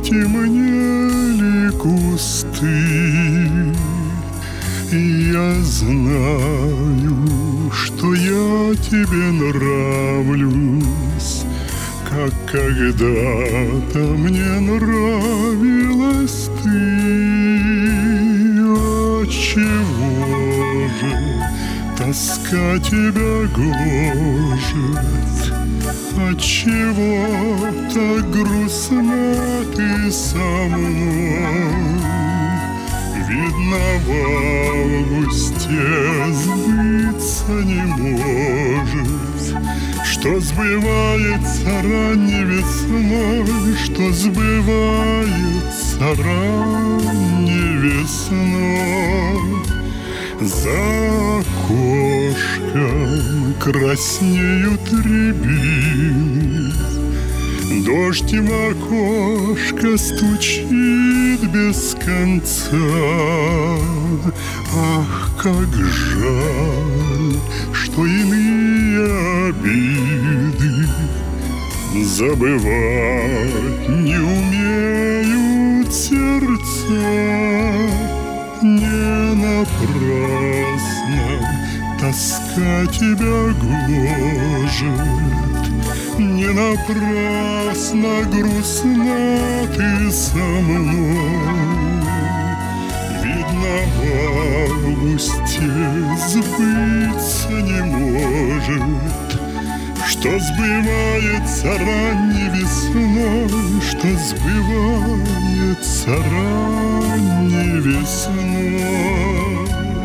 потемнели кусты. Я знаю, что я тебе нравлюсь, как когда-то мне нравилась ты. Отчего же тоска тебя гложет? Отчего так грустно ты со мной? Видно, в августе сбыться не может, что сбывается ранней весной, что сбывается ранней весной. За окошком краснеют рябины, дождь в окошко стучит без конца. Ах, как жаль, что иные обиды забывать не умеют сердца. Не напрасно тоска тебя гложет, не напрасно грустна ты со мной. Видно, в августе сбыться не может, что сбывается ранней весной, что сбывается ранней весной.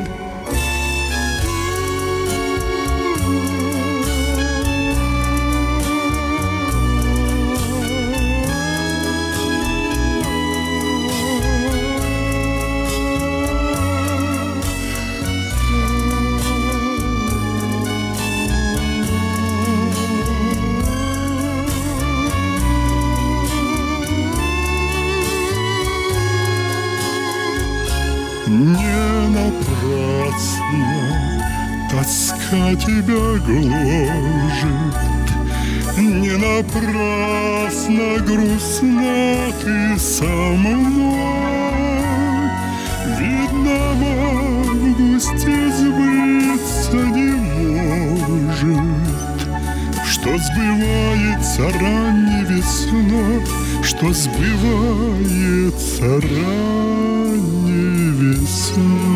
Не напрасно тоска тебя гложет, не напрасно грустна ты со мной. Видно, в августе сбыться не может, что сбывается ранней весной, что сбывается ранней весной.